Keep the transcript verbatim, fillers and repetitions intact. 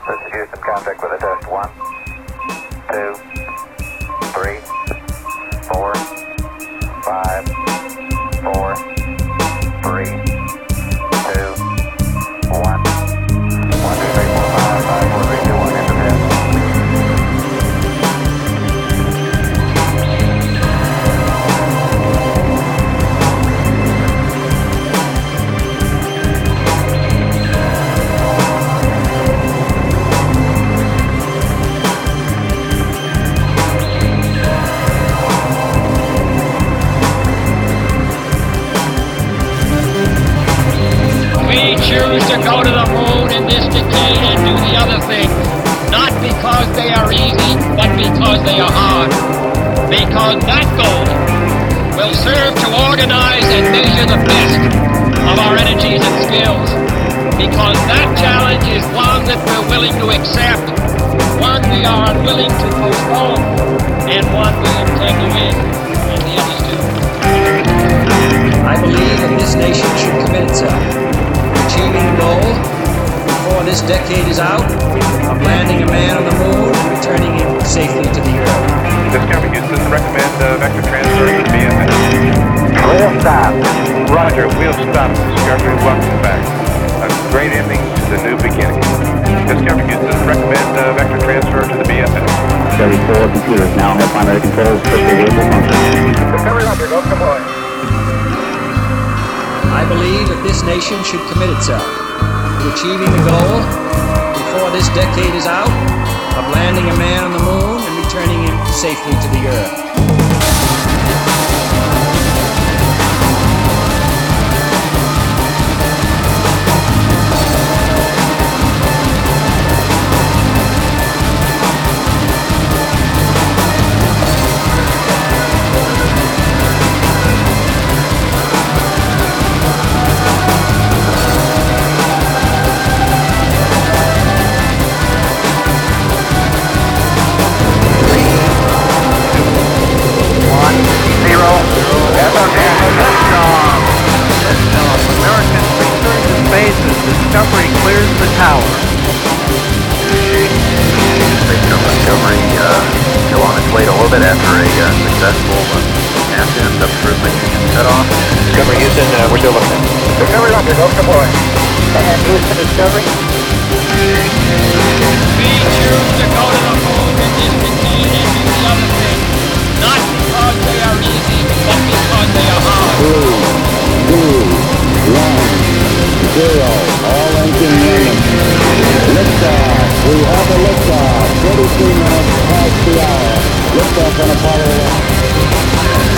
This is Houston, contact with a test. One, two, three, four, five, four, three, two, one. One, two, three, four, five, five, four, three, two, one, enter test. We choose to go to the moon in this decade and do the other things, not because they are easy, but because they are hard. Because that goal will serve to organize and measure the best of our energies and skills. Because that challenge is one that we're willing to accept, one we are unwilling to postpone, and one we intend to win, and the others too. I believe that this nation should commit itself to achieving the goal before this decade is out of landing a man on the moon and returning him safely to the earth. Discovery Houston, recommend uh, vector transfer to the B S N. Wheel stop. Roger, wheel stop. Discovery, welcome back. A great ending to the new beginning. Discovery Houston, recommend uh, vector transfer to the B S N. Discovery four computers now have primary controls for the vehicle function. Discovery Roger, go deploy. I believe that this nation should commit itself to achieving the goal before this decade is out of landing a man on the moon and returning him safely to the earth. Discovery clears the tower. Discovery uh, still on its way to orbit after a uh, successful uh, NASA subsurface mission set off. Discovery Houston, uh, we're still looking. Discovery Roger, go deploy. And Houston, Discovery. We choose to go to the moon in this decade and do the other things, not because they are easy, but because they are hard. Three, two, one, zero. All engine running. Liftoff. We have a liftoff. thirty-three minutes past the hour. Liftoff on Apollo one.